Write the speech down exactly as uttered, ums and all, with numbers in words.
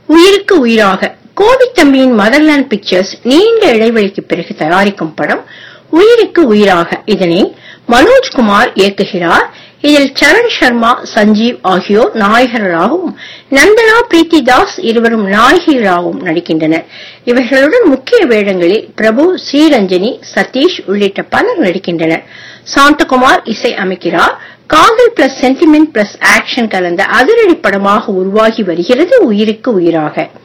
உயிருக்கு உயிராக கோவி தம்பியின் மதர்லாண்ட் பிக்சர்ஸ் நீண்ட இடைவெளிக்கு பிறகு தயாரிக்கும் படம் உயிருக்கு உயிராக. இதனை மனோஜ்குமார் இயக்குகிறார். இதில் சரண் சர்மா, சஞ்சீவ் ஆகியோர் நாயகர்களாகவும் நந்தனா பிரீத்தி தாஸ் இருவரும் நாயகிகளாகவும் நடிக்கின்றனர். இவர்களுடன் முக்கிய வேடங்களில் பிரபு, ஸ்ரீரஞ்சனி, சதீஷ் உள்ளிட்ட பலர் நடிக்கின்றனர். சாந்தகுமார் இசை அமைக்கிறார். காதல் பிளஸ் சென்டிமெண்ட் பிளஸ் ஆக்ஷன் கலந்த அதிரடி படமாக உருவாகி வருகிறது உயிருக்கு உயிராக.